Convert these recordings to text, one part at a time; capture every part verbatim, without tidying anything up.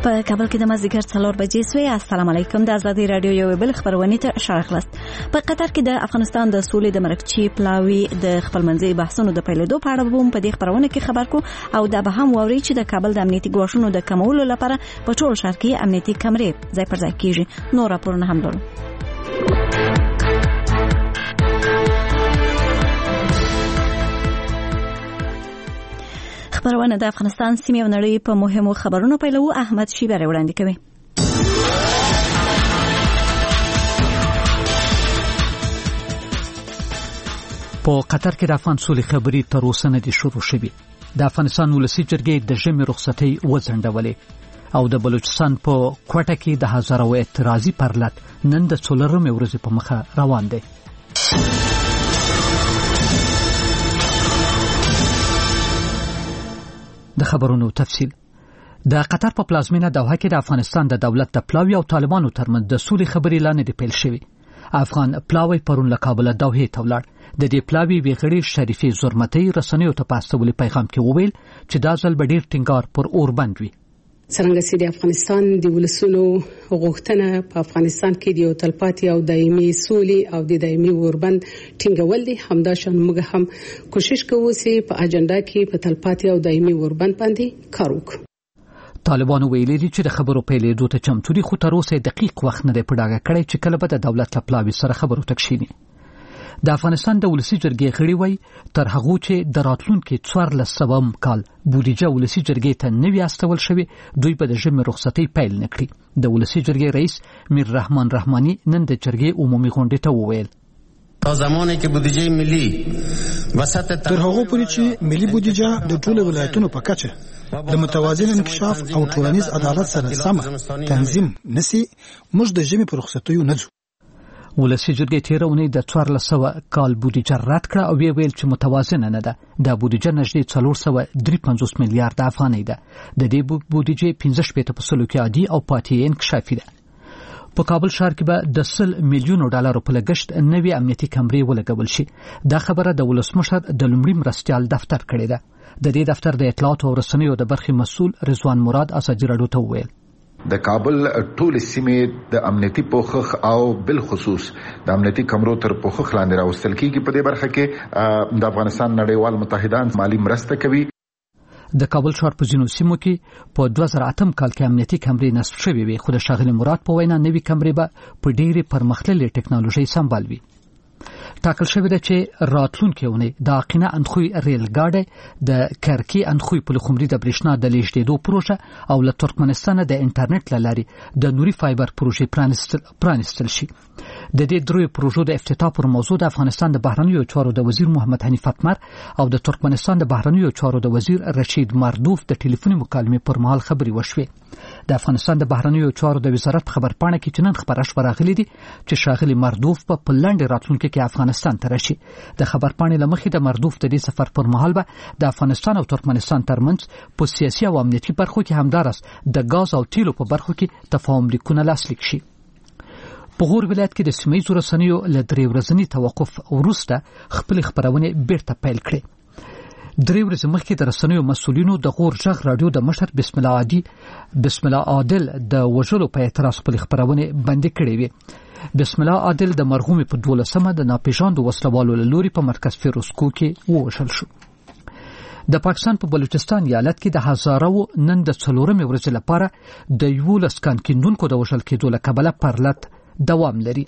په کابل کې د مازدیګر څلور بجې سوې. السلام علیکم. د آزادي رادیو یو بل خبرونه ته اشاره خلاص. په قطر کې د افغانستان د سولې د مرکچی پلاوی د خپلمنځي بحثونو د پیلېدو په اړه بوم په دې خبرونه کې خبر کو او دا به هم ووري چې د کابل د امنیتي ګواښونو د کمولو لپاره په ټول ښار کې امنیتي کمرې ځای پر ځای کیږي. نور راپورونه هم لرو. خبرونه د افغانستان سیمې او نړۍ په مهمو خبرونو پیلو. احمد شیبر وړاندې کوي. په قطر کې د افغان سولې خبرې تر اوسه نه دي شروع شوې. د افغانستان ولسی جرګې د ژمي رخصتۍ وځنډولې او د بلوچستان په کوټه کې د هزارو اعتراضي پرلط نن د څلورمې ورځې په مخه روان دی. د خبرونو تفصیل. د قطر په پلازمینه دوحه کې د افغانستان د دولت د پلاوی او طالبانو ترمنځ د سولې خبرې لاندې د پیل شوې. افغان پلاوی پرون له کابل دوحه ته ولاړ. د دې پلاوی ویغړي شریفي زرمتي رسنیو ته پاستولې پیغام کې وویل چې دا ځل به ډیر ټینګار پر اور بند وي. څنګه چې د افغانستان د ولسونو غوښتنه په افغانستان کې د تلپاتې او دایمي سولې او د دایمي اوربند ټینګول دي، همداشان موږ هم کوشش کوو چې په اجنډا کې په تلپاتې او دایمي اوربند باندې کار وکړو. طالبانو ویلي دي چې د خبرو پیلېدو ته چمتو دي، خو تر اوسه دقیق وخت نه دی په ډاګه کړی چې کله به د دولت له پلاوي سره خبرو تکشینی. د افغانستان د ولسی جرګې غړي وای تر هغه چې د راتلونکو څوارلس سوه کال بودیجه ولسی جرګې ته نوي استول شوی، دوی به د ژمي رخصتۍ پیل نکړي. د ولسی جرګې رئیس میر رحمان رحماني نن د جرګې عمومي غونډې ته وویل تا زمانه کې بودیجه ملي وسط تر هغه پورې چې ملي بودیجه د ټولو ولایتونو په کچه د متوازن انکشاف او ټولنیز عدالت سره سم تنظیم نسی موږ د ژمي په رخصتیو نه ځو. ولسی جرګې تیر اونۍ د څوارلس سوه کال بودیجه رد کړه او ویل چې متوازنه نه ده. د بودیجه نږدې څلور سوه درې پنځوس میلیارډ افغانۍ ده. د دې بودیجه پنځه شپېته په سلو کې عادي او پاتې انکشافي ده. په کابل ښار کې به د سل میلیونو ډالرو په لګښت نوې امنیتي کمرې ولګول شي. دا خبره د ولسمشر د لومړي مرستیال دفتر کړې ده. د دې دفتر د اطلاعات او رسنیو د برخې مسؤل رضوان مراد ازادي راډیو ته وویل د کابل ټول سیمې د امنیتي پوښښ او بل خصوص د امنیتي کمرو تر پوښښ لاندې راوستل کیږي. په دې برخه کې د افغانستان نړیوال متحدان مالی مرسته کوي. د کابل ښار په ځینو سیمو کې په دوه زره اتم کال کې امنیتي کمرې نصب شوې وي، خو د ښاغلي مراد په وینا نوې کمرې به په ډېرې پرمختللې ټکنالوژۍ سمبال وي. ټاکل شوې ده چې راتلونکي اونۍ د عقینه اندخوی ریل ګاډي د کرکی اندخوی په لخمري د برېښنا د لیږدېدو پروژه او له ترکمنستان د انټرنیټ لاري د نوري فایبر پروژې پرانستل پرانستل شي. د دې دروي پروژو د افتتاح پر موضوع د افغانستان د بهرنیو چارو د وزیر محمد حنیف اتمر او د ترکمنستان د بهرنیو چارو د وزیر رشید مردوف د ټلیفوني مکالمې پر مهال خبري وشوي. د افغانستان د بهرنیو چارو د وزارت خبرپاڼه کې چنن خبره شوه راغلي دي چې شاغلي مردوف په پلانډ راتلونکو کې افغانستان ته راشي. د خبرپاڼې لمخې د مردوف د دې سفر پر مهال به د افغانستان او ترکمنستان ترمنځ په سیاسي او امنیتي برخو کې همدارس د غاز او تیلو په برخو کې تفاهم لیکونه لاسلیک شي. په غور ولایت کې د سیمې رسنیو له درې ورځني توقف وروسته خپل خبرونه بیرته پیل کړې. درې ورځې مخکې د رسنیو مسؤلینو د غور ژغ رادیو د مشر بسم الله عادي بسم الله عادل د وژلو په اعتراض خپل خبرونه بند کړې وي. بسم الله عادل د مرحوم په دولسمه د ناپېژاندو وسلوالو لوري په مرکز فیروزکو کې ووژل شو. د پاکستان په بلوچستان ایالت کې د هزارو نن د څلورمې ورځې لپاره د یولس کان کیندونکو د وژل کېدو له کبله پرلط دوام لري.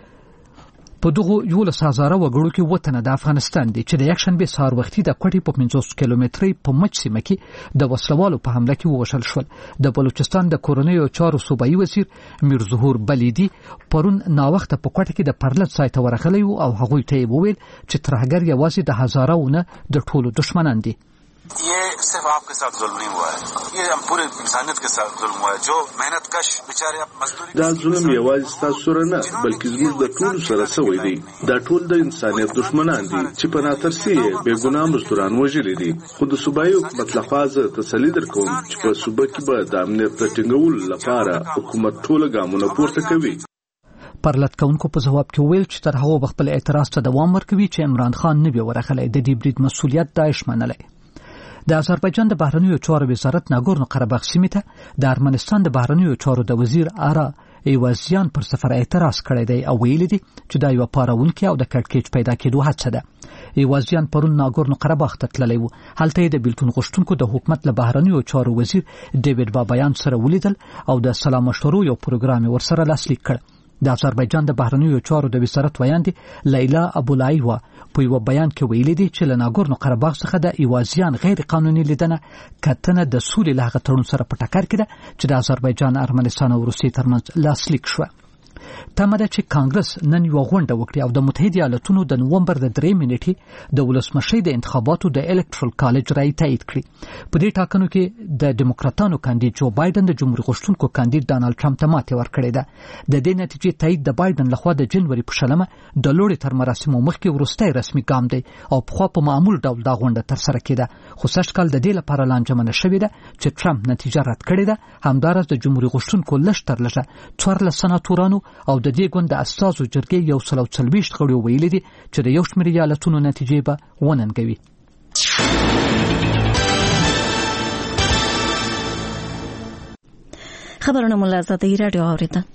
په دغه یولس هزاره وګړو کې وطن د افغانستان دی چې د یکشنبه سهار وختي د کوټې په پنځوس کیلومتري په مچ سیمه کې د وسلوالو په حمله کې ووژل شول. د بلوچستان د کورنیو چارو صوبایي وزیر میر ظهور بلیدي پرون ناوخته په کوټه کې د پرلط ځای ته ورغلی او هغوی ته وویل چې ترهګر یوازې د هزارهونه د ټولو دشمنان دي. ये सिर्फ आपके साथ जुल्म नहीं हुआ है, ये हम पूरे इंसानियत के साथ जुल्म हुआ है. जो मेहनत कश बेचारे अब मजदूरी دا ظلم یوازې ستاسو سره نه بلکې زموږ د ټولو سره شوی دی. دا ټول د انسانیت دشمنان دي چې په ناترسي بې ګناه مزدوران وژلي دي. خو د صوبایي حکومت لخوا زه تسلي درکوم چې په صوبه کې به د امنیت د ټینګولو لپاره حکومت ټوله ګامونه پورته کوي. پرلط کونکو په جواب کې ویل چې تر هغه خپل اعتراض ته دوام ورکوي چې عمران خان نه به ورغلی. د دې برید مسؤلیت داعش منلی. د آذربایجان د بهرنیو چارو وزارت ناګورنو قرهباغ سیمې ته د ارمنستان د بهرنیو چارو د وزیر آرا ایوازیان پر سفر اعتراض کړی دی او ویلي دي چې دا یو پارونکي او د کړکېچ پیدا کېدو هڅه ده. ایوازیان پرون ناګورنو قرهباغ ته تللی و. هلته یې د بیلتون غوښتونکو د حکومت له بهرنیو چارو وزیر ډیوډ بابایان سره ولیدل او د سلا مشورو یو پروګرام ورسره لاسلیک کړ. د آذربایجان د بهرنیو چارو د وزارت ویاندې لیلا ابولایوا په یو بیان کې ویلي دي چې له ناګورنو قرهباغ څخه د ایوازیان غیر قانوني لیدنه کتنه د سولې له هغه تړون سره په ټکر کې ده چې د آذربایجان، ارمنستان او روسیې ترمنځ لاسلیک شوه. تمه ده چې کانګرس نن یو غونډه وکړي او د متحده ایالاتونو د نومبر د درې نیټې د ولسمشۍ د انتخاباتو د الکټرال کالج رای تایید کړي. په دې ټاکنو کې د ډیموکراتانو کاندید جو بایدن د جمهوریت غوښتونکو کاندید ډانلډ ټرمپ ته ماتې ورکړې ده. د دې نتیجې تایید د بایدن لخوا د جنوري په شلمه د لوړې تر مراسمو مخکې وروستی رسمي ګام دی او پخوا په معمول ډول دا غونډه ترسره کېده، خو سږ کال د دې لپاره لانجمنه شوې ده چې ټرمپ نتیجه رد کړې ده. همداراز د جمهوریت غوښتونکو لږ تر لږه څوارلس سناتورانو او د دې ګوند د اساسو جرګې یو سل او څلوېښت غړي ویلي دي چې د یو شمېر ایالتونو نتیجې به وننګوي. خبرونه مو له آزادۍ راډیو اورېدل.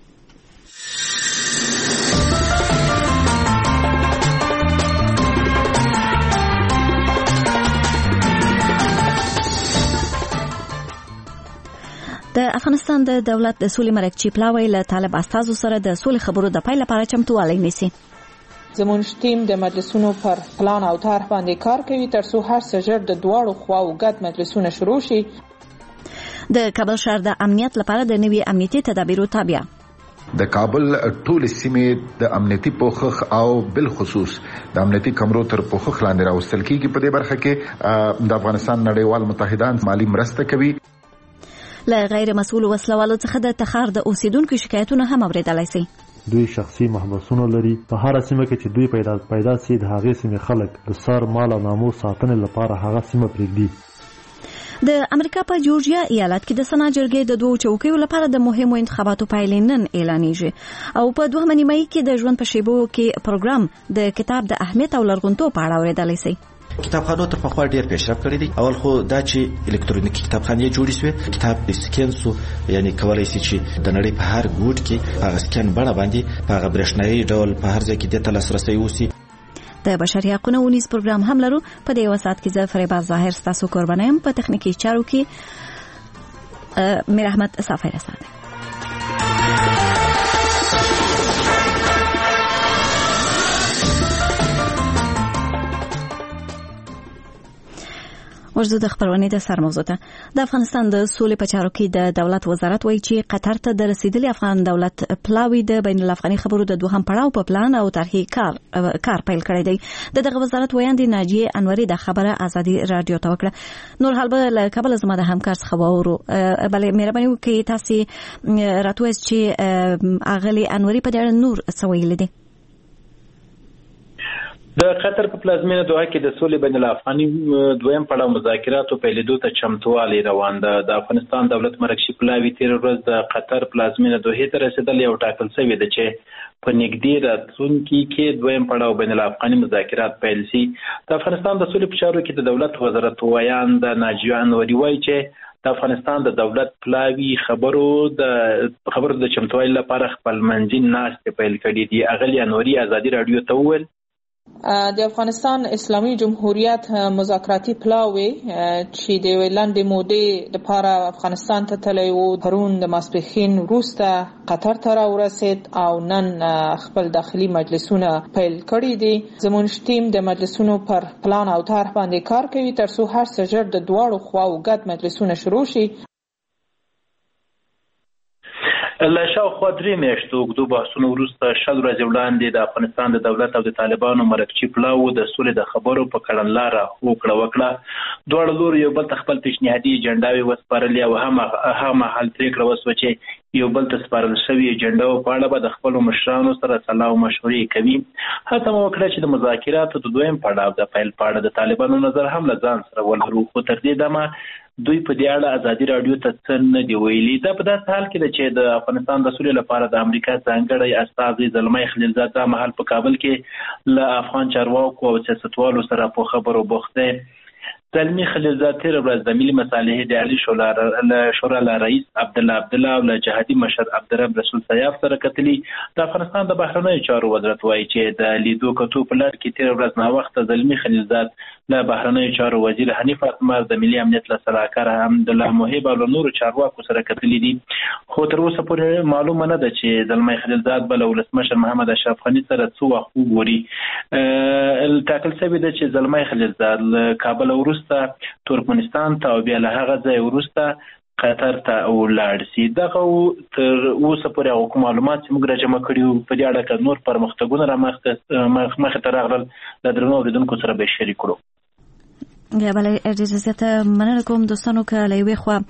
د افغانستان د دولت د سولې مرکچی پلاوی له طالب استازو سره د سولې خبرو د پیل لپاره چمتووالی نیسي. زموږ ټیم د مجلسونو پر پلان او طرح باندې کار کوي ترڅو هر څه ژر د دواړو خواو ګډ مجلسونه شروع شي. د کابل ښار د امنیت لپاره د نوي امنیتي تدابیرو تابع د کابل ټول سیمې د امنیتي پوښښ او بل خصوص د امنیتي کمرو تر پوښښ لاندې راوستل کیږي. په دې برخه کې د افغانستان نړیوال متحدان مالی مرسته کوي. له غیر مسؤل وسلوالو څخه د تخار د اوسیدونکو شکایتونه هم اوریدلای شي. دوی شخصي محبسونه لري. په هر سیمه کې چې دوی پیدا پیدا سي د هغې سیمې خلک د سر مال او ناموس ساتنې لپاره هغه سیمه پرېږدي. د امریکا په جورجیا ایالت کې د سنا جرګې د دوه چوکیو لپاره د مهمو انتخاباتو پایلې نن اعلانېږي او په دوه نیمایي کې د ژوند په شیبو کې پروګرام د کتاب د اهمیت او لرغونتوب په اړه اوریدلای شي. کتابخانو تر پخوا ډیر پیشرفت کړی دی. اول خو دا چې الکترونیکي کتابخانې جوړې شوې، کتاب سکین سو، یعنی کولای شي چې د نړۍ په هر ګوټ کې هغه سکین بڼه باندې په هغه برېښنایي ډول په هر ځای کې د لاسرسي وسی. د بشري حقوقو ونیز پروګرام هم لرو. په دې وسات کې زه فریبا ظاهر ستاسو قربانیم، په تخنیکی چارو کې میر احمد صافی رساده. ورځو د خبرونه د سر موضوع ته د افغانستان د سولې په چارو کې د دولت وزارت وایي چې قطر ته د رسیدلي افغان دولت پلاوی د بین الافغاني خبرو د دوهم پړاو په پلان او طرحي کار کار پیل کړی دی. د دغه وزارت ویاندې ناجیه انوري د خبره آزادي رادیو ته وکړه. نور حال به له کابل زما د همکار څخه وورو. بلې مهرباني وکړئ تاسو راتوي چې اغلی انوري په دې نور څه ویل دي. د قطر په پلازمینه دوحه کې د سولې بین الافغاني دویم پړاو مذاکراتو پیلېدو ته چمتووالی روان ده. د افغانستان دولت مرکشي پلاوی تیر ورځ د قطر پلازمینه دوحه ته رسیدلی او ټاکل شوی دی چې په نږدې راتلونکي کې دویم پړاو بین الافغاني مذاکرات پیل شي. د افغانستان د سولې په چارو کې د دولت وزارت ویاند ناجیه انوري وایي چې د افغانستان د دولت پلاوی خبرو د خبرو د چمتووالي لپاره خپل منځي ناستې پیل کړي دي. اغلی انوري آزادي رادیو ته وویل د افغانستان اسلامي جمهوریت مذاکراتي پلاوی چې د ویلاندې مودې لپاره افغانستان ته تللی و پرون د ماسپښین وروسته قطر ته راورسید او نن خپل داخلي مجلسونه پیل کړي دي. زموږ ټیم د مجلسونو پر پلان او طرح باندې کار کوي ترڅو هر څه ژر د دواړو خواو ګډ مجلسونه شروع شي. له شاوخوا درې میاشتو اوږدو بحثونو وروسته شل ورځې وړاندې د افغانستان د دولت او د طالبانو مرکچي پلاو د سولې د خبرو په کړنلاره هوکړه وکړه. دواړه لوري یو بل ته خپل پیشنهادي اجنډاوې وسپارلې او هغه مهال پرېکړه وسوه چې یو بل ته سپارل شوي اجنډاو په اړه به د خپلو مشرانو سره سلا او مشورې کوي. هڅه مو وکړه چې د مذاکراتو د دویم پړاو د پیل په اړه د طالبانو نظر هم له ځان سره ولرو، خو تر دې دمه دوی په دې اړه ازادي رادیو ته څه نه دی ویلي. دا په داسې حال کې ده چې د افغانستان د سولې لپاره د امریکا ځانګړی استازی زلمي خلیلزاد دا مهال په کابل کې له افغان چارواکو او سیاستوالو سره په خبرو بوخت دی. زلمی خلیلزاد تیر ورځ د ملي مصالحې د عالی شورا شورا له رئیس عبدالله عبدالله او له جهادي مشر عبدالرب رسول سیاف سره کتلي. د افغانستان د بهرنیو چارو وزارت وایي چې د لیدو کتو په لړ کې تیر ورځ نه وخت زلمی خلیلزاد له بهرنیو چارو وزیر حنیف اتمر د ملي امنیت له سلاکار حمدالله محب او نورو چارواکو سره کتلي دي. خو تر اوسه پورې معلومه نه ده چې زلمی خلیلزاد بل ولسمشر محمد اشرف غني سره څو وخت وګوري. ټاکل شوی ده چې زلمی خلیلزاد له کابل وروسته ترکمنستان ته او بیا له هغه ځای وروسته قطر ته ولاړ شي. دغه تر اوسه پورې هغه کوم معلومات چې موږ راجمع کړي په دې اړه کې نور پرمختګونه رامخ مخ ته راغلل د درنو اوریدونکو سره به شریک کړو. یا بله ډېر زیاته مننه کوم دوستانو که له یوې خوا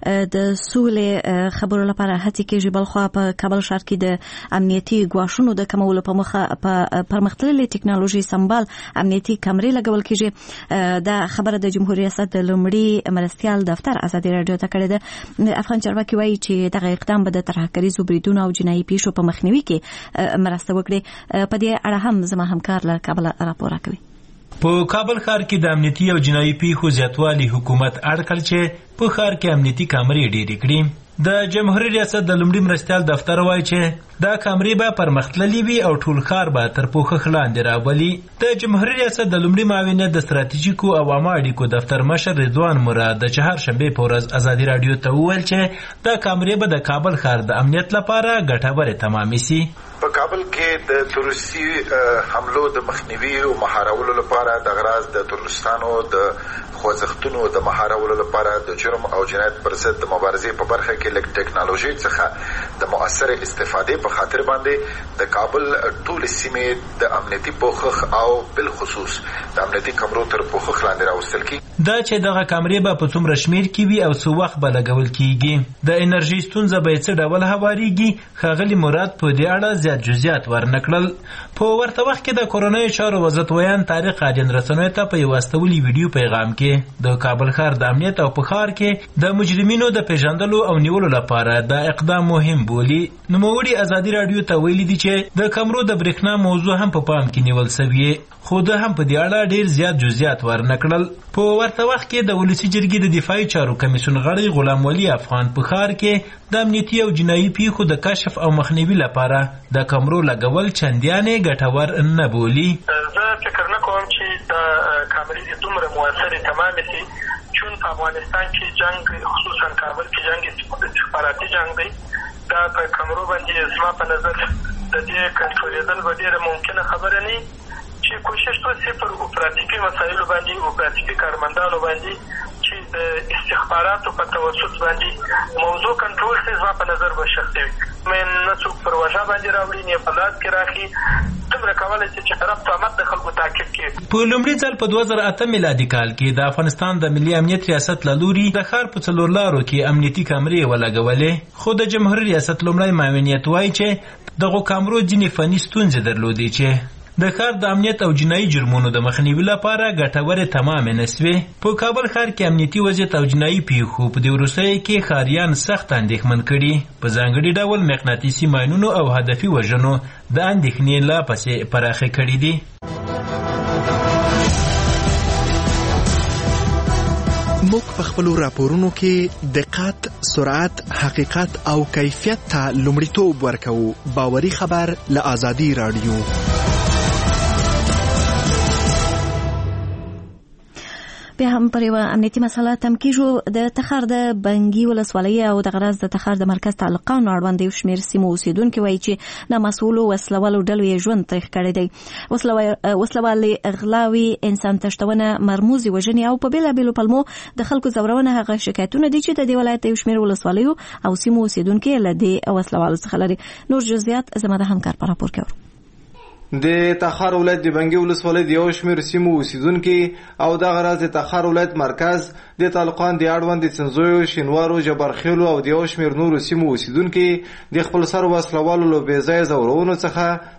د سولې خبرو لپاره هڅې کېږي، بل خوا په کابل ښار کې د امنیتي ګواښونو د کمولو په موخه په پرمختللې ټکنالوژي سمبال امنیتي کمرې لګول کېږي. دا خبره د جمهوریت ریاست د لومړي مرستیال دفتر ازادي راډیو ته کړې ده. افغان چارواکي وایي چې دغه اقدام به د ترهګریزو بریدونو او جنایي پیښو په مخنیوي کې مرسته وکړي. په دې اړه هم زما همکار له کابل راپور راکوي. په کابل ښار کې د امنیتي او جنایي پیښو زیاتوالی حکومت اړ کړ چې په ښار کې امنیتي کامرې ډېرې کړي. د جمهوریت ریاست د لومړي مرستیال دفتر وایي چې دا کامرې به پرمختللې وي او ټول ښار به تر پوښښ لاندې راولي. د جمهوریت ریاست د لومړي معاونیت د ستراتیژیکو او عامه اړیکو دفتر مشر رضوان مراد د چهارشنبې په ورځ ازادي راډیو ته وویل چې دا کامرې به د کابل ښار د امنیت لپاره ګټورې تمامې سي. په کابل کې د تروریستي حملو د مخنیوي او مهارولو لپاره د غراض د تروریستانو د خوځښتونو د مهارولو لپاره د جرم او جنایت پر ضد د مبارزې په برخه کې لږ ټکنالوژي څخه د مؤثر استفادې په خاطر باندې د کابل ټول سیمې د امنیتي پوښښ او بل خصوص د امنیتي کمرو تر پوښښ لاندې راوستل کیږي. دا چې دغه کامرې به په څومره شمیر کې وي او څو وخت به لګول کیږي، د انرژي ستونزه به څه ډول هواریږي، ښاغلي مراد په دې اړه زیات جزئیات ورنکړل. په ورته وخت کې د کورونای چارو وزارت ویان طارق عادین رسنیو ته په یو استولي ویډیو پیغام کې د کابل ښار د امنیت او په ښار کې د مجرمینو د پیژندلو او نیولو لپاره دا اقدام مهم بولي. نوموړي ازادي راډیو ته ویلي دي چې د کمرو د برېښنا موضوع هم په پام کې نیول شوې، خو ده هم په دې اړه ډېر زیات جزئیات ورنکړل. په ورته وخت کې د ولسي جرګې د دفاعي چارو کمیسیون غړی غلام ولی افغان په ښار کې د امنیتي او جنایي پیښو د کشف او مخنیوي لپاره د کمرو لګول چندیانې ګټور نه بولي. زه فکر نه کوم چې د کامرې دومره موثرې تمامې شي، چون په افغانستان کې جنگ خصوصا کابل کې جنگ استخباراتي جنگ دی. دا په کمرو باندې زما په نظر د دې کنټرولېدل به ډېره ممکنه خبره نه چې کوشش وشي پر اپراتیفي مسایلو باندې اپراتیفي کارمندانو باندې چې د استخباراتو په توسط باندې موضوع کنټرول شي. زما په نظر به شخصي من نه څوک پر وژه باندې راوړي نه په لاس کې راخي دومره کولی شي چې طرف تامت د خلکو تعقیب کړي. په لومړي ځل په دوه زره اته میلادي کال کې د افغانستان د ملي امنیت ریاست له لوري د ښار په څلور لارو کې امنیتي کامرې ولګولې، خو د جمهوریت ریاست لومړی معاونیت وایي چې دغو کامرو ځینې فني ستونزې درلودې چې د ښار د امنیت او جنایي جرمونو د مخنیوي لپاره ګټورې تمامې نه سوې. په کابل ښار کې امنیتي وضعیت او جنایي پیښو په دې وروستیو کې ښاریان سخت اندېښمن کړي، په ځانګړي ډول مقناطیسي ماینونو او هدفي وژنو د اندېښنې لا پسې پراخې کړي دي. موږ په خپلو راپورونو کې دقت، سرعت، حقیقت او کیفیت ته لومړیتوب ورکوو. باوري خبر له ازادي راډیو. بیا هم پر یو امنیتي مسله تم کیږو. د تخار د بنګي ولسوالۍ او د غراز د تخار د مرکز تعلقانو اړوند یو شمېر سیمو اوسیدونکي وایي چې نامسؤلو وسلوالو ډلو یې ژوند تریخ کړی دی. وسلوالې غلاوي، انسان تښتونه، مرموزي وژنې او په بېلابېلو پلمو د خلکو ځورونه هغه شکایتونه دي چې د دې ولایت یو شمېر ولسوالیو او سیمو اوسیدونکي له دې وسلوالو څخه لري. نور جزئیات زما د همکار په راپور کې اورو. د تخار ولایت د بنګي ولسوالۍ د یو شمېر سیمو اوسیدونکي او دغه راز د تخار ولایت مرکز د تعلقان د اړوند د څنځویو، شینوارو، جبرخیلو او د یو شمېر نورو سیمو اوسیدونکي د خپل سر وسلوالو له بې ځایه ځورونو څخه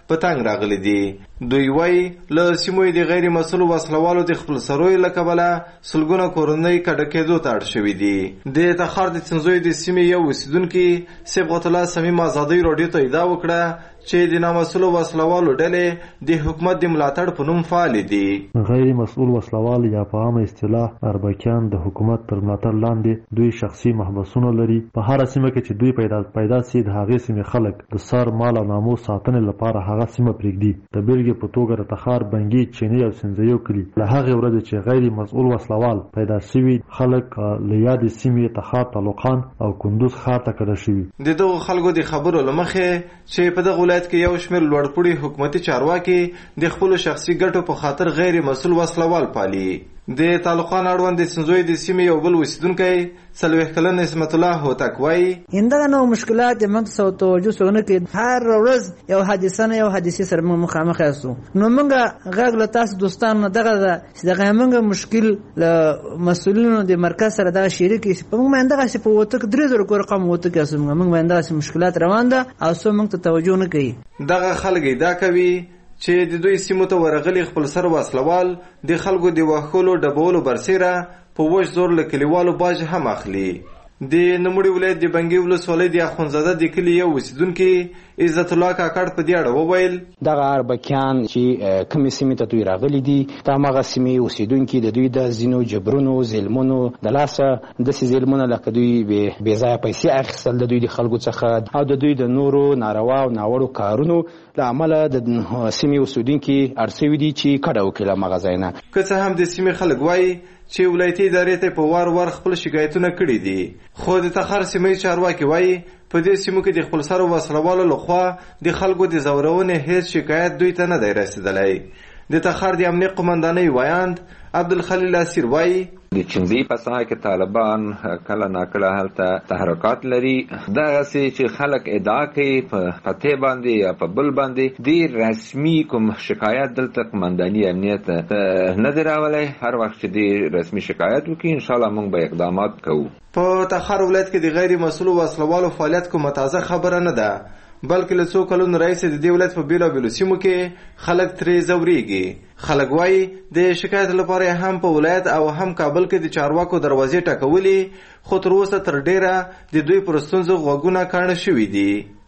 په تنګ راغلي دي. دوی وایي له سیمو د غیر مسؤلو وسلوالو د خپل سروي له کبله سلګونه کورنۍ کډه کېدو ته اړ شوي دي. د تخار د څنځوي د سیمې یو اوسیدونکي صبغت الله صمیم ازادي راډیو ته ادعا وکړه چې د نامسؤلو وسلوالو ډلې د حکومت د ملاتړ په نوم فعال دي. غیر مسؤل وسلوال یا په عامه اصطلاح اربکیان د حکومت تر ملاتړ لاندې دوی شخصي محبسونه لري. په هر سیمه کې چې دوی پیدا پیدا سي د هغې سیمې خلک د سر مال او ناموس ساتنې لپاره هغه سیمه پرېږدي. د بیلګې په توګه د تخار، بنګي، چیني او سنځیو کلي له هغې ورځې چې غیر مسؤل وسلوال پیدا شوي خلک له یادې سیمې تخار، طالقان او کندوز ښار ته کډه شوي. د دغو خلکو د خبرو له مخې چې په دغه ولایت کې یو شمېر لوړپوړي حکومتي چارواکي د خپلو شخصي ګټو په خاطر غیر مسؤل وسلوال پالي. د طالقان اړوند د سنځوي د سیمې یو بل اوسیدونکی څلوېښت کلن اسمت الله هوتک وایي همدغه نوع مشکلات یې موږ ته توجه څونه کوي. هر ورځ یو حادثه نه یو حادثې سره موږ مخامخ یاستو. نو موږ غږ له تاسو دوستانو دغه ده چې دغه موږ مشکل له مسؤلینو د مرکز سره دغه شریک یې په موږ باندې دغسې په وتک درې زره کور رقم وتک یاستو. موږ باندې دغسې مشکلات روان ده او څو موږ ته توجه نه کوي. دغه خلک ادعا کوي چې د دوی سیمو ته ورغلي خپل سر وسلوال د خلکو د وښولو ډبولو برسیره په وچ زور له کلیوالو باج هم اخلي. د نوموړي ولایت د بنګي ولسوالۍ د اخونزاده د کلي یو اوسیدونکي عزت الله کاکړ په دې اړه وویل دغه اربکیان چې کومې سیمې ته دوی راغلي دي دا هماغه سیمې اوسیدونکي د دوی د ځینو جبرونو ظلمونو د لاسه داسې ظلمونه لکه دوی بې ځایه پیسې اخیستل د دوی د خلکو څخه او د دوی د نورو ناروا او ناوړو کارونو له امله د سیمې اوسیدونکي اړ شوي دي چې کډه وکړي له هماغه ځای نه. که څه هم د سیمې خلک وایي چې ولایتي ادارې ته په وار وار خپل شکایتونه کړي دي، خو د تخار سیمې چارواکي وایي په دې سیمو کې د خپل سر وسلوالو لخوا د خلکو د ځورونې هیڅ شکایت دوی ته نه دی رسیدلی. د تخار د امنیت قمندانۍ وایاند عبدالخلیل اسیر وایي د چنځي په ساحه کې طالبان کله ناکله هلته تحرکات لري. دغسې چې خلک ادعا کوي په فتح باندې یا په بل باندې ډېر رسمي کوم شکایت دلته قمنداني امنیت نه دی راولی. هر وخت چې دې رسمي شکایت وکړي انشاءالله موږ به اقدامات کوو. په تخار ولایت کې د غیر مسؤلو وسلوالو فعالیت کومه تازه خبره نه ده، بلکې له څو کلونو راهیسې د دې ولایت په بېلابېلو سیمو کې خلک ترې ځورېږي. خلک وایي د شکایت لپاره هم په ولایت او هم کابل کې د چارواکو دروازې ټکولې، خو تر اوسه تر ډېره د دوی پر ستونزو غوږونه کاڼه شوي دي.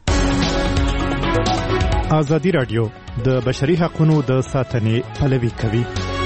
ازادي راډیو د بشري حقونو د ساتنې پلوي کوي.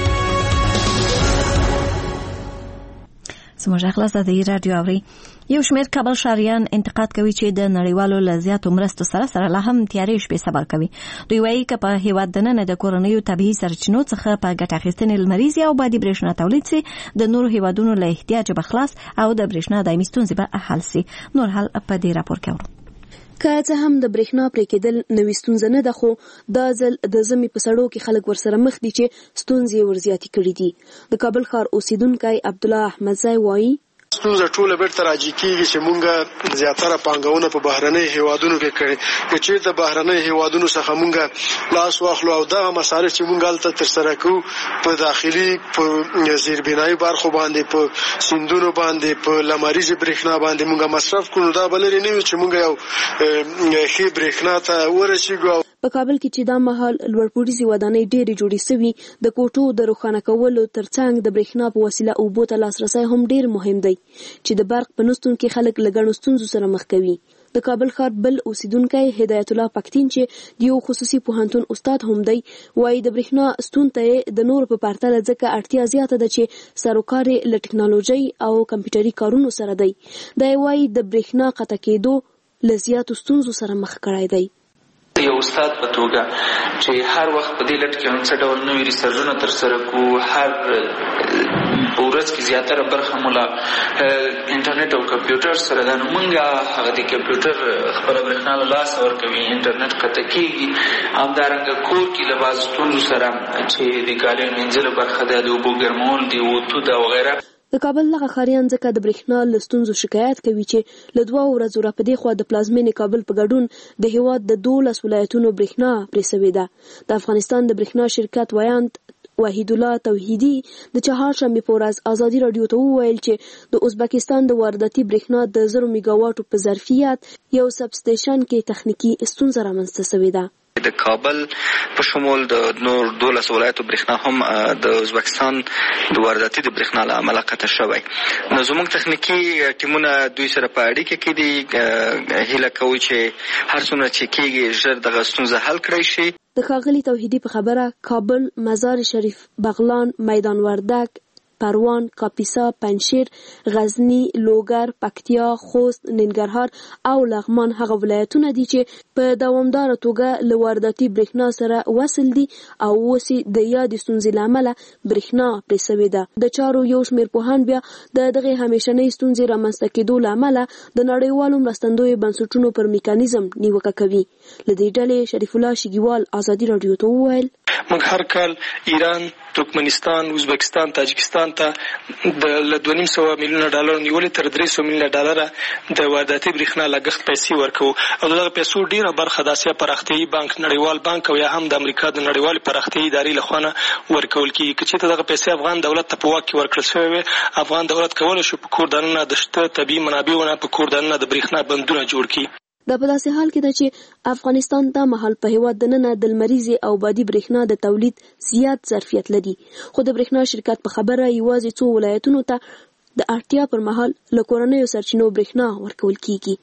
سموږ اخلاص د رادیو اوري یو شمېر کابل شاریان انتقاد کوي چې د نړیوالو له زیاتو مرستو سره سره لا هم تیارې شپې سبا کوي. دوی وایي که په هیواد دننه د کورنیو طبیعي سرچینو څخه په ګټه اخیستنې لمریزې او بادي برېښنا تولید سي د نورو هیوادونو له احتیاج به خلاص او د برېښنا دایمي ستونزې به حل سي. نور حل په دې راپور کې اورو. که څه هم د برېښنا پرې کېدل نوې ستونزه نه ده، خو دا ځل د ژمي په سړو کې خلک ورسره مخ دي چې ستونزې ورزیاتې کړي دي. د کابل ښار اوسیدونکی عبدالله احمدزی وایي ستونزه ټوله بیرته راجع کیږي چې مونږ زیاتره پانګونه په بهرنۍ هیوادونو کې کړي. که چیرته د بهرنۍ هیوادونو څخه مونږ لاس واخلو او دغه مصارف چې مونږ هلته ترسره کوو په داخلي په زیربنایي برخو باندې په سیندونو باندې په لمریزې برېښنا باندې مونږ مصرف کړو، دا به لرې نه وي چې مونږ یو ښې برېښنا ته ورسېږو. په کابل کې چې دا مهال لوړپوړیزې ودانۍ ډېرې جوړې سوي، د کوټو د روښانه کولو ترڅنګ د برېښنا په وسیله اوبو ته لاسرسی هم ډېر مهم دی چې د برق په نشتون کې خلک له ګڼو ستونزو سره مخ کوي. د کابل ښار بل اوسیدونکی هدایت الله پکتین چې د یو خصوصي پوهنتون استاد هم دی وایي د برېښنا ستون ته د نورو په پرتله ځکه اړتیا زیاته ده چې سروکار یې له ټکنالوژۍ او کمپیوټري کارونو سره دی. دی وایي د برېښنا قطع کېدو له زیاتو ستونزو سره مخ کړی دی. یو استاد په توګه چې هر وخت په دې لټ کې هم څه ډول نوي ریسرچونه ترسره کوو، هر په ورځ کې زیاتره برخه مو له انټرنیټ او کمپیوټر سره ده. نو موږ هغه د کمپیوټر خپله برېښنا له لاسه ورکوي، انټرنیټ قطع کېږي. همدارنګه کور کې له بعضو ستونزو سره چې د کالیو مینځلو برخه ده، د اوبو ګرمول، د اوتو ده وغیره. د کابل دغه ښاریان ځکه د برېښنا له ستونزو شکایت کوي چې له دوه ورځو را په دې خوا د پلازمینې کابل په ګډون د هېواد د دولس ولایتونو برېښنا پرې سوې ده. د افغانستان د برېښنا شرکت ویاند وحید الله توحیدي د چهارشنبې په ورځ ازادي راډیو ته وویل چې د ازبکستان د وارداتي برېښنا د زرو میګاواټو په ظرفیت یو سب سټیشن کې تخنیکي ستونزه رامنځته سوې ده. د کابل په شمول د نور دولس ولایتو برېښنا هم د ازبکستان د وارداتي د برېښنا له امله قطع شوی. نو زموږ تخنیکي ټیمونه دوی سره په اړیکه کې دي، هیله کوو چې هر څومره چې کېږي ژر دغه ستونزه حل کړی شي. د ښاغلي توحیدي په خبره کابل، مزار شریف، بغلان، میدان وردک، پروان، کاپیسا، پنجشیر، غزنی، لوګر، پکتیا، خوست، ننګرهار او لغمان هغه ولایتونه دي چې په دوامداره توګه له وارداتي برېښنا سره وصل دي او اوس د یادې ستونزې له امله برېښنا پرې سوې ده. د چارو یو شمېر پوهان بیا د دغې همیشنۍ ستونزې رامنځته کېدو له امله د نړیوالو مرستندویو بنسټونو پر میکانیزم نیوکه کوي. له دې ډلې شریف الله شګیوال ازادي راډیو ته وویل: موږ هر کال ایران، ترکمنستان، ازبکستان، تاجکستان ته د له دوه نیم سوه میلیونه ډالر نیولې تر درې سوه میلیونه ډالره د وارداتي برېښنا لګښت پیسې ورکوو او دغه پیسو ډېره برخه د اسیا پراختیایي بانک، نړیوال بانک او یا هم د امریکا د نړیوالې پراختیایي ادارې له خوا نه ورکول کېږي. که چېرته دغه پیسې افغان دولت ته په واک کې ورکړل شوې وي، افغان دولت کولی شو په کور دننه د شته طبیعي منابعو نه په کور دننه د برېښنا بندونه جوړ کړي. دا په داسې حال کې ده چې افغانستان دا مهال په هېواد دننه د لمریزې او بادي برېښنا د تولید زیات ظرفیت لري، خو د برېښنا شرکت په خبره یوازې څو ولایتونو ته د اړتیا پر مهال له کورنیو سرچینو برېښنا ورکول کیږي.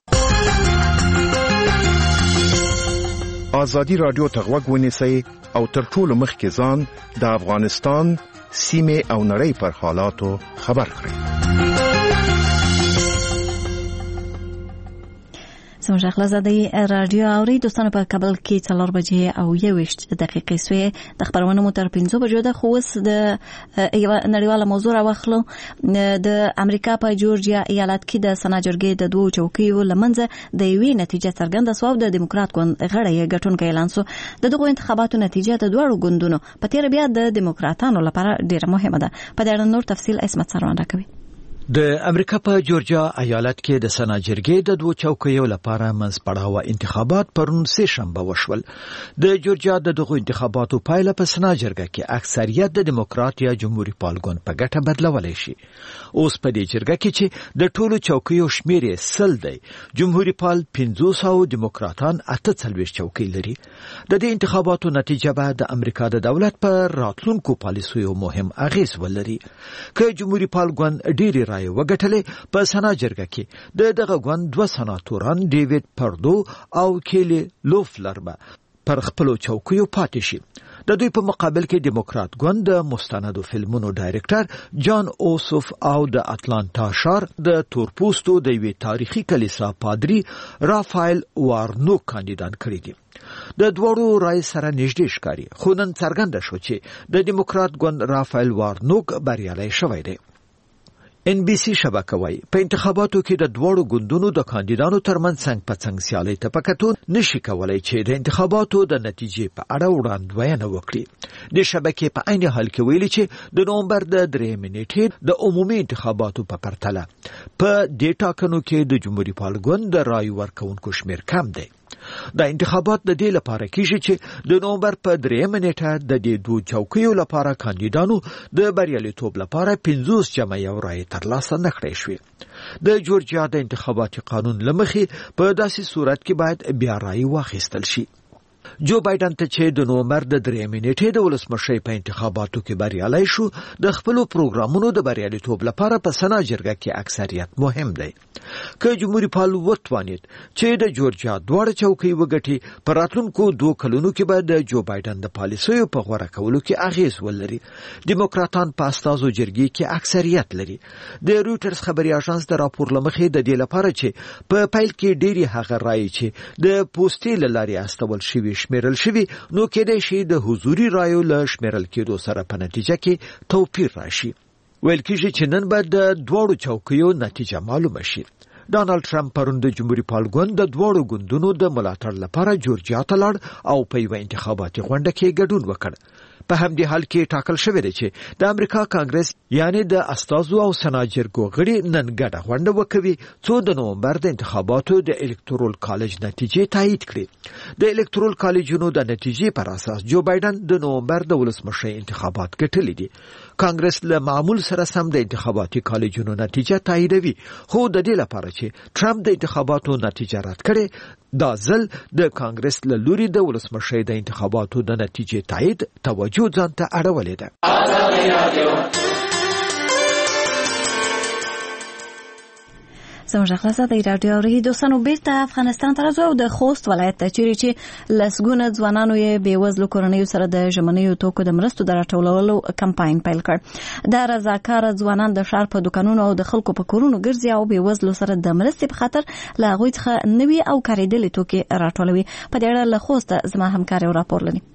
ازادي راډیو ته غوږ ونیسئ او تر ټولو مخکې ځان د افغانستان سیمې او نړۍ پر حالاتو خبر کړئ. زموږ اخلاصادي رادیو اوري دوستانو په کابل کې څلور بجې او یوویشت دقیقې سوې د خبرونه مو تر پنځو بجو ده. خو اوس د یوه نړیواله موضوع راواخلو. د امریکا په جورجیا ایالت کې د سنا جرګې د دوو چوکیو لمنځه د یوې نتیجه څرګنده سوه. د دیموکرات ګوند غړی یې ګټونکی اعلان سو. د دغو انتخاباتو نتیجه د دواړو ګوندونو په تېره بیا د دیموکراتانو لپاره ډېره مهمه ده. په دې اړه نور تفصیل عصمت سروان راکوي. د امریکا په جورجیا ایالت کې د سنا جرګې د دوه چوکیو لپاره منځپړاوه انتخابات پرون سه شنبه وشول. د جورجیا د دغو انتخاباتو پایله په سنا جرګه کې اکثریت د دیموکرات یا جمهوریت پالګون په ګټه بدلولای شي. اوس په دې جرګه کې چې د ټولو چوکیو شمیر یې سل دی، جمهوریت پال پنځوس او دیموکراتان اته څلوېښت چوکۍ لري. د دې انتخاباتو نتیجه به د امریکا د دولت پر راتلونکو پالیسیو مهم اغیز ولري. که جمهوریت پالګون ډېری وګټلې په سنا جرګه کې د دغه ګوند دوه سناتوران ډیوډ پردو او کیلی لوفلر به پر خپلو چوکیو پاتې شي. د دوی په مقابل کې دیموکرات ګوند د مستندو فلمونو ډایرکټر جان اوسوف او د اټلانټا ښار د تورپوستو د یوې تاریخي کلیسا پادری رافایل وارنوک کاندیدان کړي دي. د دوړو رای سره نږدې ښکاري، خو نن څرګنده شو چې د دیموکرات ګوند رافایل وارنوک بریالی شوی دی. ان بي سي شبکه وايي په انتخاباتو کې د دوړو ګوندونو د کاندیدانو ترمنځ څنګ په څنګ سیالي ته پکتون نشي کولای چې د انتخاباتو د نتیجې په اړه وړاندوینه وکړي. د شبکې په عین حال کې ویلي چې د نومبر د درېیمې نیټې د عمومي انتخاباتو په پرتله په دې ټاکنو کې د جمهوریت پال ګوند د رای ورکوونکو شمیر کم دی. دا انتخابات د دې لپاره کیږي چې د نومبر په دریمه نیټه د دې دوه چوکیو لپاره کاندیدانو د بریالیتوب لپاره پنځوس جمع یو رای ترلاسه نکړای شوې. د جورجیا د انتخاباتي قانون لمخې په داسې صورت کې باید بیا رای واخیستل شي. جو بایدن ته چې د نومبر د درېیمې نیټې د ولسمشۍ په انتخاباتو کې بریالی شو، د خپلو پروګرامونو د بریالیتوب لپاره په سنا جرګه کې اکثریت مهم دی. که جمهوریت پال وتوانید چې د جورجیا دواړه چوکۍ وګټي، په راتلونکو دوه کلونو کې به د جو بایدن د پالیسیو په غوره کولو کې اغیز ولري. دیموکراتان په استازو جرګې کې اکثریت لري. د رویټرز خبري اژانس د راپور لمخې د دې لپاره چې په پیل کې ډېری هغه رایې چې د پوسټې له لارې استول شوي شمیرل شوي، نو کېدای شي د حضوري رایو له شمیرل کېدو سره په نتیجه کې توپیر راشي. ویل کېږي چې نن به د دواړو چوکیو نتیجه معلومه شي. ډانلډ ټرمپ پرون د جمهوریت پال ګوند د دواړو ګوندونو د ملاتړ لپاره جورجیا ته لاړ او په یوه انتخاباتي غونډه کې ګډون وکړ. په همدې حال کې ټاکل شوی دی چې د امریکا کانګرس یعنی د استازو او سنا جرګو غړي نن ګډه غونډه وکوي څو د نومبر د انتخاباتو د الکتورال کالج نتیجې تایید کړي. د الکتورال کالجونو د نتیجې پر اساس جو بایدن د نومبر د ولسمشۍ انتخابات ګټلي دي. کانګرس له معمول سره سم د انتخاباتي کالجونو نتیجه تاییدوي، خو د دې لپاره چې ټرمپ د انتخاباتو نتیجه رد کړي دا ځل د کانګرس له لوري د ولسمشر د انتخاباتو د نتیجې تایید توجه ځان ته اړولې ده. زموږ خلاصه د رادیو ری دوستانو بیرته افغانستان ته راځو او د خوست ولایت ته چیرې چې لسګونه ځوانانو یې بېوزلو کورنیو سره د ژمنیو توکو د مرستو د راټولولو کمپاین پیل کړ. دا رضاکاره ځوانان د ښار په دوکانونو او د خلکو په کورونو ګرځي او بېوزلو سره د مرستې په خاطر له هغوی څخه نوي او کارېدلي توکي راټولوي. په دې اړه له خوسته زما همکار یو راپور لري.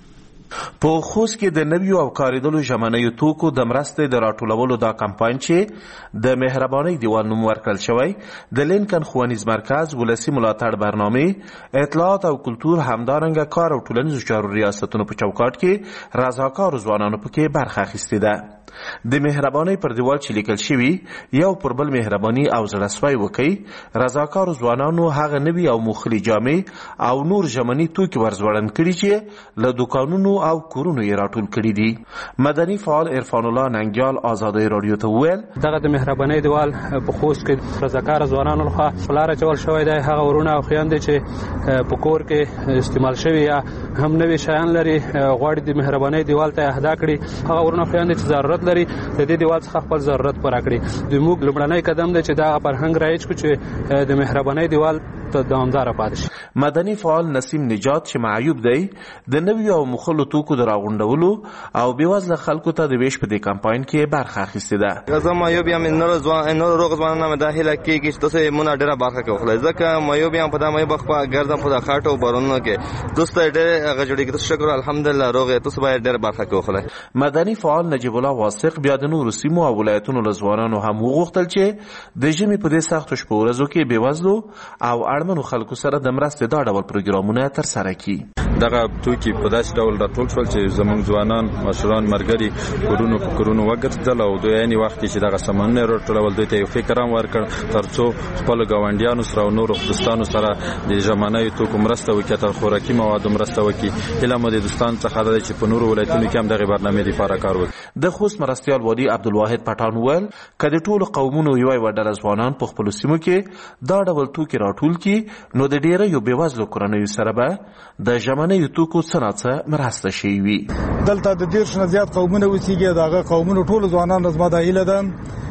په خوست کې د نویو او کارېدلو ژمنیو توکو د مرستې د راټولولو دا کمپاین چې د مهربانۍ دیوال نوم ورکړل شوی د لینکن ښوونیز مرکز ولسي ملاتړ برنامې اطلاعات او کلتور همدارنګه کار او ټولنیزو چارو ریاستونو په چوکاټ کې رضاکارو ځوانانو پکې برخه اخیستې ده. د مهربانۍ پر دیوال چې لیکل شوي یو پر بل مهرباني او زړهسوی وکړي رضاکارو ځوانانو هغه نوي او موخلي جامې او نور ژمني توکي ورزوړند کړي چې له دوکانونو او کورونو یې راټول کړي دي. مدني فعال عرفان الله ننګیال آزادۍ رادیو ته وویل دغه د مهربانۍ دیوال په خوست کې رضاکار ځوانانو لخوا په لاره چول شوی دی. هغه ورونه او خویندې چې په کور کې استعمال شوي یا هم نوي شیان لري غواړي د مهربانۍ دیوال ته اهدا کړي. هغه ورونه خویندې چې ضرورت لري د دې دیوال څخه خپل ضرورت پوره کړي. د موږ لومړنی قدم دی چې دا فرهنګ رایج کړو چې د مهربانۍ دیوال ته دوامداره پاتې شي. مدني فعال نسیم نجات چې معیوب دی د نویو او مخلو توکو د راغونډولو او بېوزله خلکو ته د ویش په دې کمپاین کې برخه اخیستې ده. زه معیوب یم نور ځوان نور روغ ځوانانو مې دا هیله کېږي چې تاسو مونږ ډېره برخه کوئ ځکه معیوب یم په دا معیوب خوا ګرځم په دا خاټو بارونو کې تاسو ته ډېر هغه جوړې کې تاسو شکر الحمدلله روغ تاسو باید ډېر برخه کوئ. مدني فعال نجیب الله واثق بیا د نورو سیمو او ولایتونو له ځوانانو هم وغوښتل چې د ژمي په دې سختو شپو ورځو کې بېوزلو او اړمنو خلکو سره د مرستې دا ډول پروګرامونه ترسره کړي. دغه توکي په داسې ډول راټول شول چې زموږ ځوانان مشران مرګري کورونو په کورونو وګرځېدل او دوی یعنې وخت کې چې دغه سامانونه راټولول دوی ته یو فکر هم ورکړ تر څو خپلو ګاونډیانو سره او نورو دوستانو سره د ژمنیو توکو مرسته وکړي تر خوراکي موادو مرسته وکړي. هیله مو د دوستانو څخه ده چې په نورو ولایتونو کې هم دغې برنامې دپاره کار وکړي. د خوست مرستیال والي عبدالواحد پټان وویل که د ټولو قومونو یوه یوه ډله ځوانان په خپلو سیمو کې دا ډول توکي راټول کړي نو د ډېریو بېوزلو کورنیو سره به د ژمنیو توکو څه نه څه مرسته شوې وي. دلته د دېرش نه زیات قومونه اوسېږي. د هغه قومونو ټولو ځوانانو زما دا هیله ده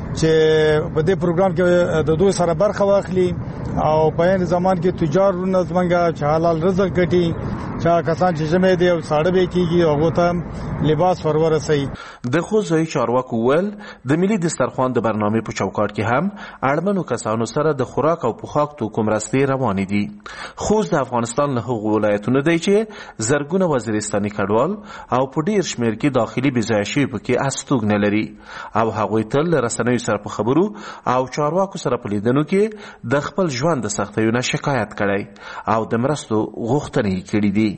چې په دې پروګرام کې د دوی سره برخه واخلي او په عین زمان کې تجار ورونه زمونږ چې حلال رزق ګټي چا کسان چې ژمې دی او ساړه به کېږي هغو ته لباس ور ورسوي. د خوست ځایي چارواکو وویل د ملي دسترخوان د برنامې په چوکاټ کې هم اړمنو کسانو سره د خوراک او پوښاک توکو مرستې روانې دي. خوست د افغانستان له هغو ولایتونو دی چې زرګونه وزیرستاني کډوال او په ډېر شمېر کې داخلي بېځایه شوي پکې استوګنه لري او هغوی تل له رسنیو سره په خبرو او چارواکو سره په لیدنو کې د خپل ژوند د سختیو نه شکایت کړی او د مرستو غوښتنې کړي دي.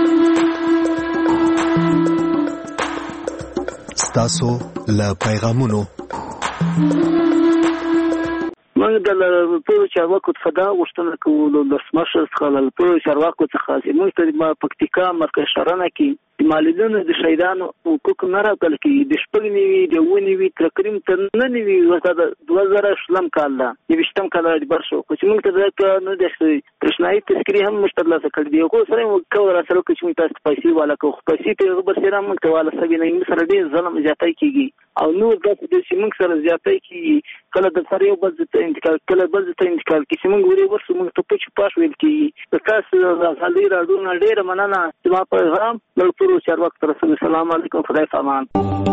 ستاسو له پیغامونو موږ د ټولو چارواکو څخه دا غوښتنه کوو له ولسمشر څخه له ټولو چارواکو څخه چې موږ ته د پکتیکا مرکز شرنه کې د مالیدونو د شهیدانو حقوق نه راکړل کېږي. د شپږ نوي د اووه نوي تر کریم تر نه نوي ورته د دوه زره شلم کال ده یویشتم کال راجبر شو خو چې موږ ته دا نه دی تشنایي تذکرې هم موږ ترلاسه کړي دي. هغو سره یې موږ راسره وکړو چې موږ تاسو ته پیسې والا کوو خو پیسې ته هغه برسېره هم موږ ته والا سوي نه موږ سره ډېر ظلم زیاتی کېږي او نور داسې دی چې موږ سره زیاتی کېږي. کله د سره یو بل ته انتقال کله بل ته انتقال کېږي چې موږ ورې ورسو موږ ته پوچ پاش ویل کېږي. د تاسو د ازادۍ راډیو نه ډېره مننه. زما پیغام له ټولو چارواکو ته رسوي. السلام علیکم. خدای پامان.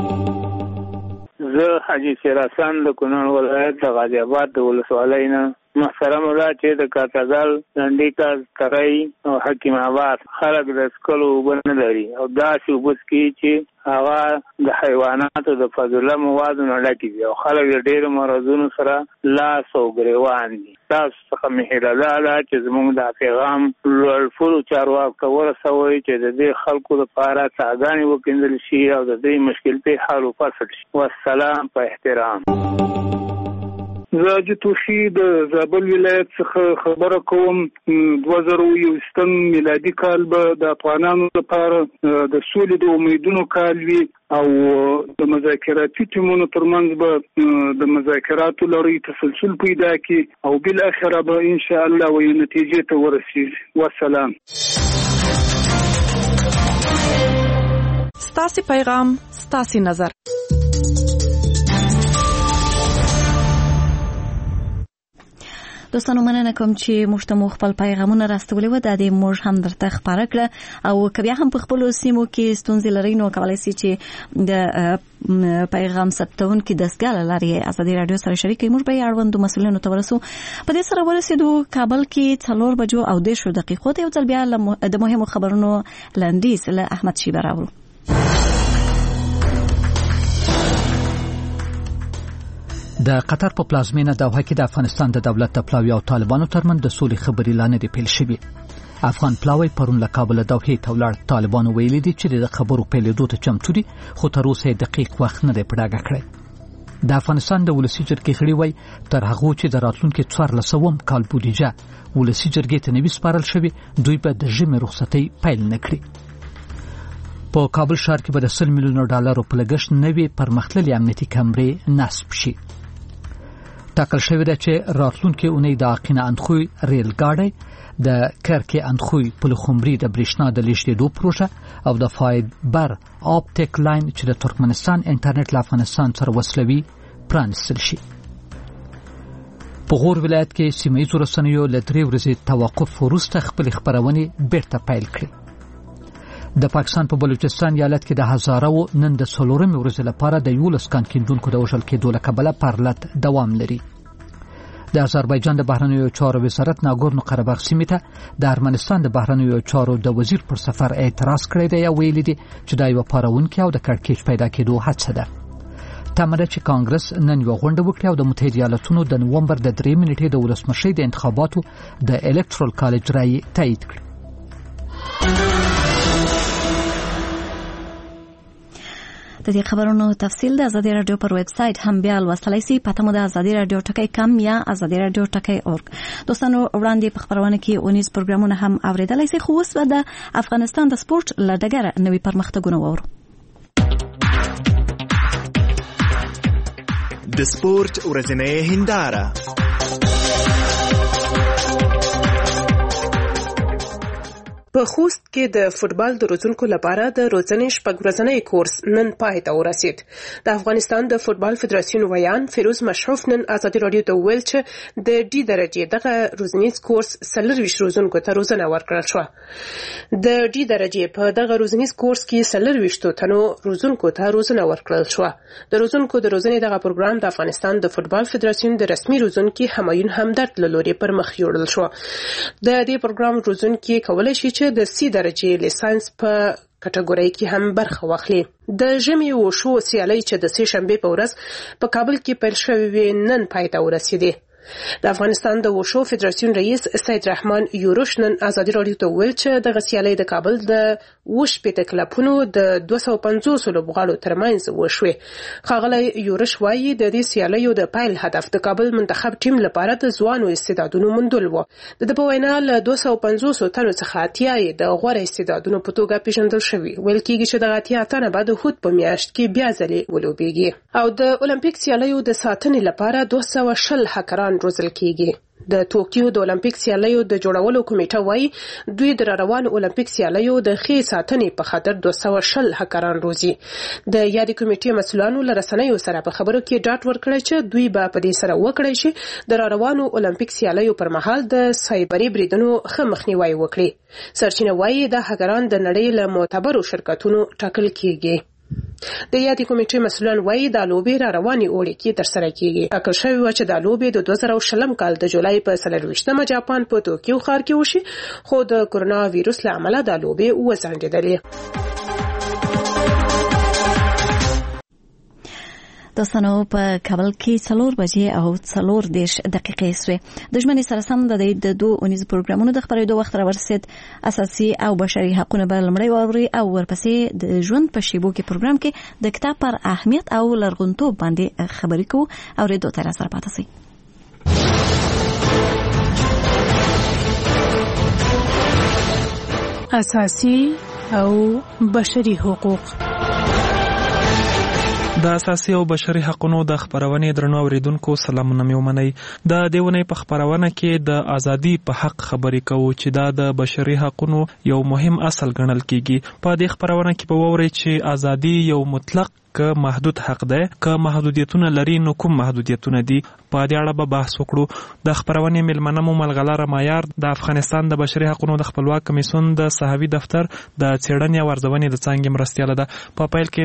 زه حاجي سیراسان د کونړ ولایت د غازي آباد د ولسوالۍ نه محترم الله چې د کاتګل لنډیکا کرای او حکیم آباد خلک د سکلو اوبه نه لري او داسې اوبه څښي چې هغه د حیواناتو د فاضله موادو نه ډکې دي او خلک د ډېرو مرضونو سره لاس او ګرېوان دي. تاسو څخه مې هیله دا ده چې زموږ دا پیغام لوړپوړو چارواکو ته ورسوئ چې د دې خلکو لپاره څاګانې وکیندل شي او د دې مشکلتۍ حل وفصل شي. والسلام په احترام. زه حاجي توخي د زابل ولایت څخه خبره کوم. دوه زره یوویشتم میلادي کال به د افغانانو لپاره د سولې د امیدونو کال وي او د مذاکراتي ټیمونو ترمنځ به د مذاکراتو لړۍ تسلسل پیدا کړي او بالاخره به ان شاء الله وي نتیجې ته ورسیږي. والسلام. ستاسو پیغام ستاسو نظر. دوستانو مننه کوم چې موږ ته مو خپل پیغامونه راستولي و د دې موږ هم درته خبره کړه او که بیا هم په خپل سیمو کې ستونزې لري نو کولای شئ چې د پیغام ثبتونکو دستګاه لري ازادي رادیو سره شریک موږ به اړوندو مسولینو ته ورسو. په دې سره ورسېدو کابل کې څلور بجو او دیشو دقیقو ته یو ځل بیا د مهمو خبرونو لنډیز له احمد شیبه راوړو. د قطر په پلازمینه دوحه کې د افغانستان د دولت د پلاوی او طالبانو ترمنځ د سولې خبرې لا نه دي پیل شوې. افغان پلاوی پرون له کابل دوحې ته ولاړ. طالبانو ویلي دي چې د خبرو پیلېدو ته چمتو دي خو تر اوسه دقیق وخت نه دی په ډاګه کړی. د افغانستان د ولسی جرګې غړي وایي تر هغه چې د راتلونکي څوارلسم کال بودیجه ولسی جرګې ته نوي سپارل شوی دوی به د ژمي رخصتۍ پیل نه کړي. په کابل ښار کې به د سل میلیونو ډالرو په لګښت نوي پرمختللي امنیتي کمرې نصب شي. ټاکل شوی دی چې راتلونکي اونۍ د عقینه اندخوی ریل ګاډي د کرکې اندخوی پلخمري د برېښنا د لیږدېدو پروژه او د فایبر آپټیک لاین چې د ترکمنستان انټرنیټ له افغانستان سره وصلوي پرانیستل شي. په غور ولایت کې سیمه ییزو رسنیو له درې ورځې توقف وروسته خپلې خپرونې بیرته پیل کړې. د پاکستان په بلوچستان ایالت کې د هزارو نن د څلورمې ورځې لپاره د یولس کان کیندونکو د وژل کېدو له کبله پرلت دوام لري. د آذربایجان د بهرنیو چارو وزارت ناګورنو قرهباغ سیمې ته د ارمنستان د بهرنیو چارو د وزیر پر سفر اعتراض کړی دی او ویلي دي چې دا یو پارونکې او د کړکېچ پیدا کېدو هڅه ده. تمه ده چې کانګرس نن یو غونډه وکړي او د متحده ایالاتونو د نومبر د درې نیټې د ولسمشرۍ د انتخاباتو د الکترال کالج رای تایید کړي. د دې خبرونو تفصیل د ازادي رادیو پر ویب سټ هم بیا لوستلای شئ. پته مو د ازادي رادیو ټکی کم یا ازادي رادیو ټکی اورګ. دوستانو وړاندې په خبرونه کې اونیز پروګرامونه هم اوریدلای شئ. خو اوس د افغانستان د سپورت لړګره نوي پرمختګونه وورو. د سپورت ورځنۍ هنداره. په خوست کې د فوتبال د روزونکو لپاره د روزنې شپږ ورځنی کورس نن پای ته ورسید. د افغانستان د فوتبال فدراسیون ویان فیروز مشرف نن ازادي رادیو ته ویل چې د ډي درجه دغه روزنیز کورس سلرویش روزونکو ته روزنه ورکړل شو. د ډي درجه په دغه روزنیز کورس کې سلرویش تنو روزونکو ته روزنه ورکړل شو. د روزونکو د روزنې دغه پروګرام د افغانستان د فوتبال فدراسیون د رسمي روزونکو همایون همدرد له لوري پر مخ یوړل شو. د دې پروګرام روزونکو کولای شي چې د سی درجه لیسانس په کټګورۍ کې هم برخه واخلي. د ژمي وشو سیالۍ چې د سه شنبه په ورځ په کابل کې پیل شوې نن پای ته ورسېدې. د افغانستان د وشو فدراسیون رئیس سید رحمان یوروش نن ازادي رادیو ته ویل چې د غسیالۍ د کابل د وش پټ کلپونو د دوه سوه پنځوس لوبغاړو ترمنځ وشوي. ښاغلی یوروش وایي د دې سیالیو د پیل هدف د کابل منتخب ټیم لپاره د ځوانو استعدادونو موندل و. د په وینا له دوه سوه پنځوس تنو څخه اتیا د غوره استعدادونو په توګه پیژندل شوي. ویل کېږي چې د اتیا تنه به د هوت په میاشت کې بیا ځلې ولوبېږي او د اولمپیک سیالیو د ساتنې لپاره دوه سوه شل هکران روزل کېږي. د ټوکیو د اولمپیک سیالیو د جوړولو کمیټه وایي دوی د روان اولمپیک سیالیو د ښې ساتنې په خاطر دوه سوه شل هکران روزي. د یادې کمیټې مسؤلانو له رسنیو سره په خبرو کې ډاډ ورکړی چې دوی به په دې سره وکړی شي د روانو اولمپیک سیالیو پر مهال د سایبري بریدونو ښه مخنیوی وکړي. سرچینه وایي د هکران د نړۍ له معتبرو شرکتونو ټاکل کېږي. د یادې کمیټې مسؤلان وایي دا لوبې را روانې اوړي کې ترسره کېږي. ټاکل شوې وه چې دا لوبې د دوه زره شلم کال د جولای په څلرویشتمه جاپان په توکیو ښار کې وشي خو د کرونا ویروس له امله دا لوبې وځنډېدلې. دوستانو په کابل کې څلور بجې او څلور دېرش دقیقې سوې. د ژمنې سره سم د دې دوه اونیز پروګرامونو د خپرېدو وخت راورسېد. اساسي او بشري حقونه به لومړی واوري او ورپسې د ژوند په شیبو کې پروګرام کې د کتاب پر اهمیت او لرغونتوب باندې خبرې کوو. اورېدو ته را سره پاتې شئ. اساسي او بشري حقوق. د اساسي او بشري حقوقو د خبرونې درنو اوریدونکو سلامونه مې ومنئ. د دې ونې په خبرونه کې د ازادي په حق خبرې کوو چې دا د بشري حقوقو یو مهم اصل ګڼل کیږي. په دې خبرونه کې به وورئ چې ازادي یو مطلق که محدود حق ده، که محدودیتونه لري نو کوم محدودیتونه دي. په دې اړه به بحث وکړو. د خبرونې ملمنه مو ملغلره معیار د افغانستان د بشري حقوقو د خپلواک کمیسیون د صحوي دفتر د څېړنې او ارزونې د څانګې مرستیاله ده. په پیل کې